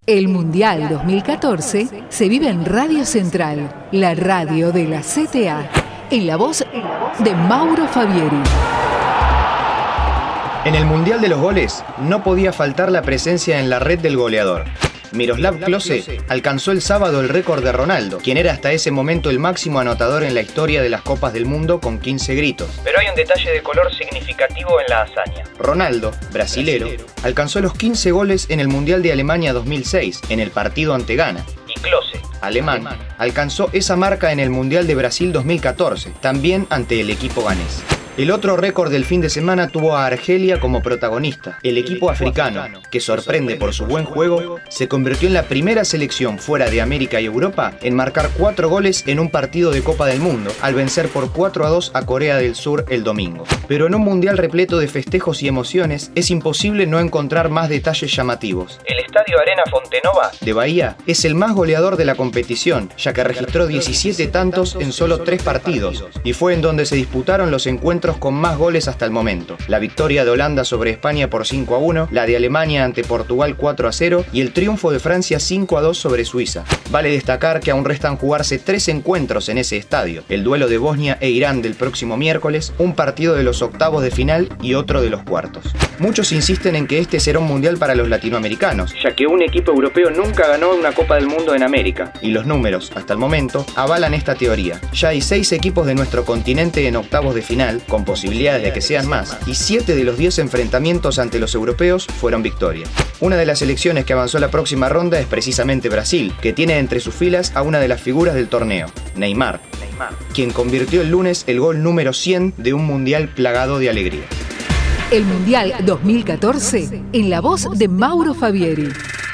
El Mundial 2014 se vive en Radio Central, la radio de la CTA, en la voz de Mauro Fabieri. En el Mundial de los Goles no podía faltar la presencia en la red del goleador. Miroslav Klose alcanzó el sábado el récord de Ronaldo, quien era hasta ese momento el máximo anotador en la historia de las Copas del Mundo con 15 gritos. Pero hay un detalle de color significativo en la hazaña. Ronaldo, brasilero, alcanzó los 15 goles en el Mundial de Alemania 2006, en el partido ante Ghana. Y Klose, alemán, alcanzó esa marca en el Mundial de Brasil 2014, también ante el equipo ganés. El otro récord del fin de semana tuvo a Argelia como protagonista. El equipo africano, que sorprende por su buen juego, se convirtió en la primera selección fuera de América y Europa en marcar 4 goles en un partido de Copa del Mundo, al vencer por 4-2 a Corea del Sur el domingo. Pero en un mundial repleto de festejos y emociones, es imposible no encontrar más detalles llamativos. El estadio Arena Fontenova de Bahía es el más goleador de la competición, ya que registró 17 tantos en solo 3 partidos, y fue en donde se disputaron los encuentros con más goles hasta el momento. La victoria de Holanda sobre España por 5-1, la de Alemania ante Portugal 4-0 y el triunfo de Francia 5-2 sobre Suiza. Vale destacar que aún restan jugarse 3 encuentros en ese estadio: el duelo de Bosnia e Irán del próximo miércoles, un partido de los octavos de final y otro de los cuartos. Muchos insisten en que este será un mundial para los latinoamericanos, ya que un equipo europeo nunca ganó una Copa del Mundo en América, y los números, hasta el momento, avalan esta teoría. Ya hay 6 equipos de nuestro continente en octavos de final, con posibilidades de que sean más, y 7 de los 10 enfrentamientos ante los europeos fueron victorias. Una de las selecciones que avanzó a la próxima ronda es precisamente Brasil, que tiene entre sus filas a una de las figuras del torneo, Neymar, quien convirtió el lunes el gol número 100 de un mundial plagado de alegría. El Mundial 2014 en la voz de Mauro Fabieri.